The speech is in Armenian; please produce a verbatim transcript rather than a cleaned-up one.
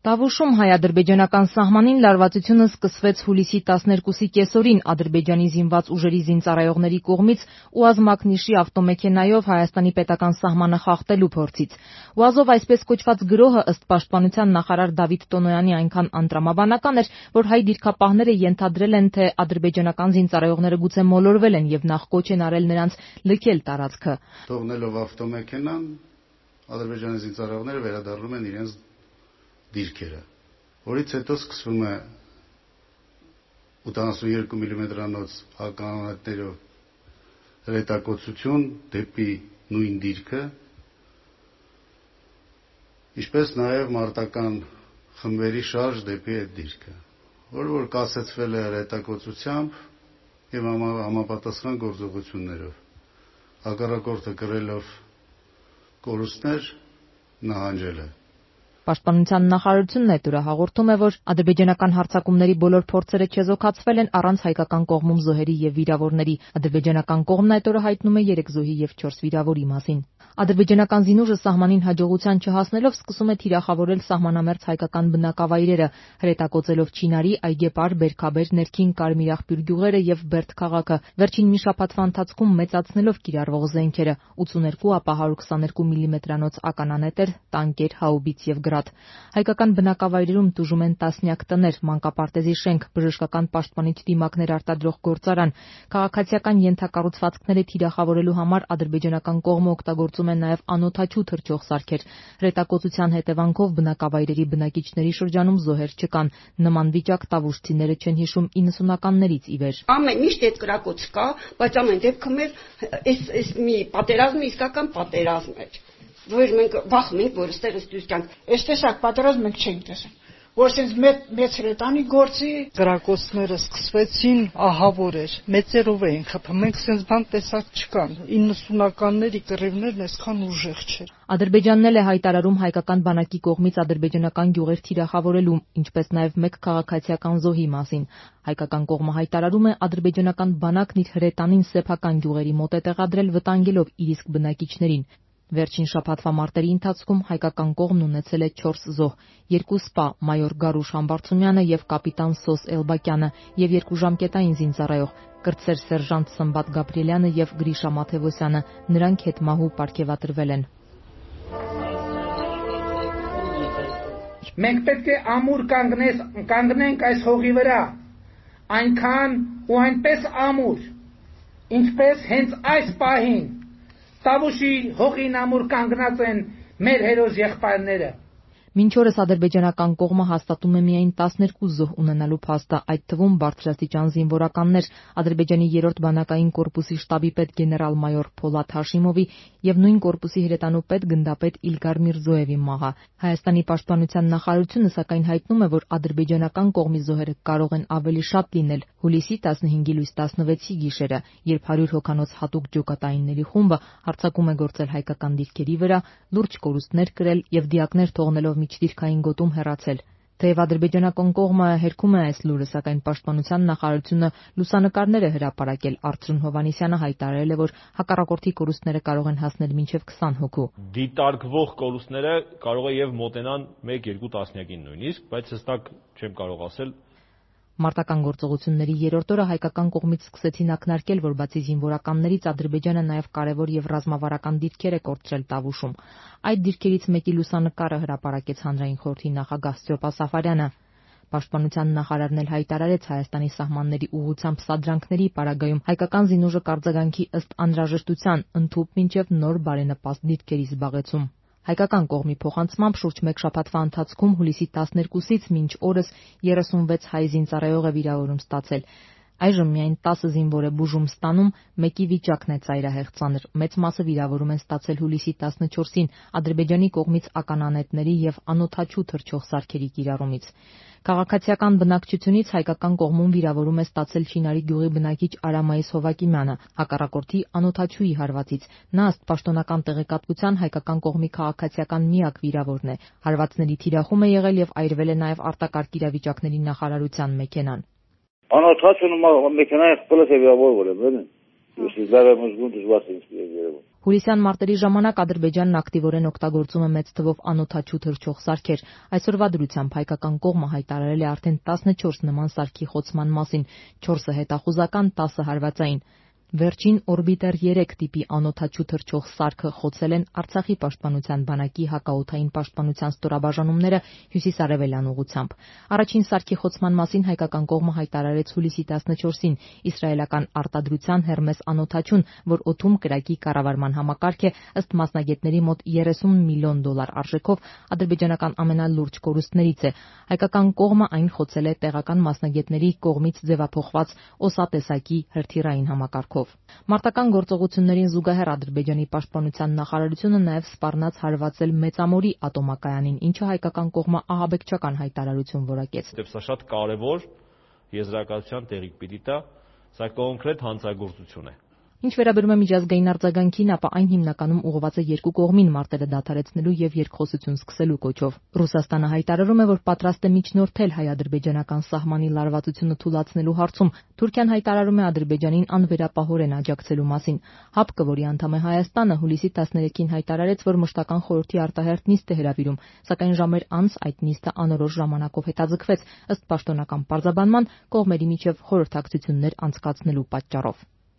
Տավուշում հայ-ադրբեջանական սահմանին լարվածությունը սկսվեց հուլիսի տասներկուսի կեսօրին Ադրբեջանի զինված ուժերի զինծառայողների կողմից ՈՒԱԶ մակնիշի ավտոմեքենայով Հայաստանի պետական սահմանը խախտելու փորձից։ ՈՒԱԶ-ով այսպես կոչված գրոհը ըստ պաշտպանության նախարար Դավիթ Տոնոյանի այնքան անտրամաբանական էր, որ հայ դիրքապահները ենթադրել են, թե ադրբեջանական զինծառայողները գուցե մոլորվել են եւ նախ կոչ են արել նրանց լքել տարածքը։ Թողնելով ավտոմեքենան, ադրբեջանի զինծառայողները վերադառնում են իրենց դիրքերը, որից հետո սկսվում է ութանասունյոթ միլիմետրանոց հականանետերով հրետակոծություն դեպի նույն դիրքը, ինչպես նաև մարտական խմբերի շարժ դեպի այդ դիրքը, որ որ կասեցվել է հրետակոծությամբ եւ համապատասխան գործողություններով, հակառակորդը կրելով կորուստներ նահանջել է։ Պաշտպանության նախարարությունն այդ օրը հաղորդում է, որ ադրբեջանական հարձակումների բոլոր փորձերը չեզոքացվել են առանց հայկական կողմում զոհերի եւ վիրավորների։ Ադրբեջանական կողմն այդ օրը հայտնում է երեք զոհի եւ չորս վիրավորի մասին։ Ադրբեջանական զինուժը սահմանին հաջողության չհասնելով սկսում է թիրախավորել սահմանամերձ հայկական բնակավայրերը, հրետակոծելով Չինարի, Այգեպար, Բերքաբեր, Ներքին Կարմիրաղբյուր գյուղերը եւ Բերդ քաղաքը, վերջին մի շաբաթվա ընթացքում մեծացնելով կիրառվող զենքերը՝ ութսուներկու, ապա հարյուր քսաներկու միլիմետրանոց ականանետեր, տանկեր, հաուբից եւ գրադ։ Հայկական բնակավայրերում տուժում են տասնյակ տներ, մանկապարտեզի շենք, բժշկական պաշտպանիչ դիմակներ արտադրող գործարան։ Քաղաքացիական ենթակառուցվածքները թիրախավորելու համար ադրբեջանական կողմը օգտագործում են նաև անօդաչու թռչող սարքեր։ Հրետակոծության հետևանքով բնակավայրերի բնակիչների շրջանում զոհեր չկան։ Նման վիճակ տավուշցիները չեն հիշում իննսունականներից ի վեր։ Ամեն միշտ այդ կրակոց կա, բայց ամեն դեպքում այս այս մի պատերազմը իսկական պատերազմ է, որ մենք վախում ենք, որ ստեղից դուրս գանք։ Այս տեսակ պատերազմ մենք չենք տեսել, որ sense մեծ հրետանի գործի գրակոծները սկսվեցին ահավոր էր, մեծերով էին խփում, մենք sense բան տեսակ չկան, իննսունականների կռիվներն այսքան ուժեղ չէր։ Ադրբեջանն էլ է հայտարարում հայկական բանակի կողմից ադրբեջանական գյուղեր թիրախավորելու, ինչպես նաև մեկ քաղաքացիական զոհի մասին։ Հայկական կողմը հայտարարում է ադրբեջանական բանակն իր հրետանին սեփական գյուղերի մոտ է տեղադրել, վտանգելով իր իսկ բնակիչներին։ Վերջին շաբաթվա մարտերի ընթացքում հայկական կողմն ունեցել է չորս զոհ, երկու սպա՝ մայոր Գարուշ Համբարձումյանը եւ կապիտան Սոս Էլբակյանը եւ երկու ժամկետային զինծառայող՝ կրտսեր սերժանտ Սմբատ Գաբրիելյանը եւ Գրիշա Մաթևոսյանը, նրանք հետմահու պարգևատրվել են։ Մենք պետք է ամուր կանգնես, կանգնենք այս հողի վրա, այնքան ու այնպես ամուր, ինչպես հենց այս պահին Տավուշի հողին ամուր կանգնած են մեր հերոս եղբայրները։ Մինչ օրս ադրբեջանական կողմը հաստատում է միայն տասներկու զոհ ունենալու փաստը, այդ թվում բարձրաստիճան զինվորականներ, Ադրբեջանի երրորդ բանակային կորպուսի շտաբի պետ գեներալ-մայոր Փոլադ Հաշիմովի եւ նույն կորպուսի հրետանու պետ գնդապետ Իլգար Միրզոևի մահը։ Հայաստանի պաշտպանության նախարարությունը սակայն հայտնում է, որ ադրբեջանական կողմի զոհերը կարող են ավելի շատ լինել։ Հուլիսի տասնհինգի լույս տասնվեցի գիշերը, երբ հարյուր հոգանոց հատուկ ջոկատայինների խումբը հարձակում է գործել հայկական դիրքերի վրա, լուրջ կորուստներ կրել եւ դիակներ թողնելով միջդիրքային գոտում հեռացել։ Թեև ադրբեջանական կողմը հերքում է այս լուրը, սակայն պաշտպանության նախարարությունը լուսանկարներ է հրապարակել։ Արծրուն Հովհաննիսյանը հայտարարել է, որ հակառակորդի կորուստները կարող են հասնել մինչև քսան հոգու։ Դիտարկվող կորուստները կարող է եւ մոտենան մեկ-երկու տասնյակին նույնիսկ, բայց հստակ չեմ կարող ասել։ Մարտական գործողությունների երրորդ օրը հայկական կողմից սկսեցին ակնարկել, որ բացի զինվորականներից Ադրբեջանը նաև կարևոր եւ ռազմավարական դիրքեր է կորցրել Տավուշում։ Այդ դիրքերից մեկի լուսանկարը հրապարակեց հանրային խորհրդի նախագահ Ստյոպա Սաֆարյանը։ Պաշտպանության նախարարն էլ հայտարարեց Հայաստանի սահմանների ուղղությամբ սադրանքների պարագայում հայկական զինուժը կարձագանքի ըստ անհրաժեշտության ընդհուպ մինչև նոր բարենպաստ դիրքերի զբաղեցում։ Հայկական կողմի փոխանցմամբ շուրջ մեկ շաբաթվա ընթացքում հուլիսի տասներկուսից մինչ օրս երեսունվեց հայ զինծառայող է վիրավորում ստացել։ Այժմ միայն տասը զինվոր է բուժում ստանում, մեկի վիճակն է ծայրահեղ ծանր։ Մեծ մասը վիրավորում են ստացել հուլիսի տասնչորսին Ադրբեջանի կողմից ականանետների եւ անօդաչու թռչող սարքերի կիրառումից։ Քաղաքացիական բնակչությունից հայկական կողմում վիրավորում է ստացել Չինարի գյուղի բնակիչ Արամայիս Հովակիմյանը, հակառակորդի անօդաչուի հարվածից։ Նա ըստ պաշտոնական տեղեկատվության հայկական կողմի քաղաքացիական միակ վիրավորն է։ Հարվածների թիրախում է եղել եւ այրվել է նաեւ արտակարգ իրավիճակների նախարարության մեքենան։ Անօդաչուն մեքենայի խփելը վիրավորվել է, բնի։ Ես դեռ եմ զգում դժվար ինձ երևում։ Հուլիսյան մարտերի ժամանակ Ադրբեջանն ակտիվորեն օգտագործում է մեծ թվով անօդաչու թռչող սարքեր։ Այսօրվա դրությամբ հայկական կողմը հայտարարել է արդեն տասնչորս նման սարքի խոցման մասին, չորսը հետախուզական, տասը հարվածային։ Վերջին օրբիտեր երեք տիպի անօդաչու թռչող սարքը խոցել են Արցախի պաշտպանության բանակի հակաօդային պաշտպանության ստորաբաժանումները հյուսիսարևելյան ուղղությամբ։ Առաջին սարքի խոցման մասին հայկական կողմը հայտարարեց հուլիսի տասնչորսին իսրայելական արտադրության Հերմես անօդաչուն, որ օդում կրակի կառավարման համակարգ է, ըստ մասնագետների մոտ երեսուն միլիոն դոլար արժեքով ադրբեջանական ամենալուրջ կորուստներից է։ Հայկական կողմը այն խոցել է տեղական մասնագետների կողմից ձևափոխված օսատեսակի հրթիռային համակարգով։ Մարտական գործողություններին զուգահեռ Ադրբեջանի պաշտպանության նախարարությունը նաև սպառնաց հարվածել Մեծամորի ատոմակայանին, ինչը հայկական կողմը ահաբեկչական հայտարարություն որակեց։ Սա շատ կարևոր եզրակացության տեղիք պիտի տա, սա կոնկրետ հանցագործություն է։ Ինչ վերաբերում է միջազգային արձագանքին, ապա այն հիմնականում ուղղված է երկու կողմին մարտերը դադարեցնելու եւ երկխոսություն սկսելու կոչով։ Ռուսաստանը հայտարարում է, որ պատրաստ է միջնորդել հայ-ադրբեջանական սահմանի լարվածությունը թույլատնելու հարցում։ Թուրքիան հայտարարում է Ադրբեջանին անվերապահորեն աջակցելու մասին։ ՀԱՊԿ, որի անդամ է Հայաստանը, հուլիսի տասներեքին հայտարարեց, որ մշտական խորհրդի արտահերթ նիստ է հրավիրում, սակայն ժամեր անց այդ նիստը անորոշ ժամանակով հետաձգվեց, ըստ պաշտոնական պարզաբանման կողմերի միջև խորհրդակցություններ անցկացնելու պատճառով։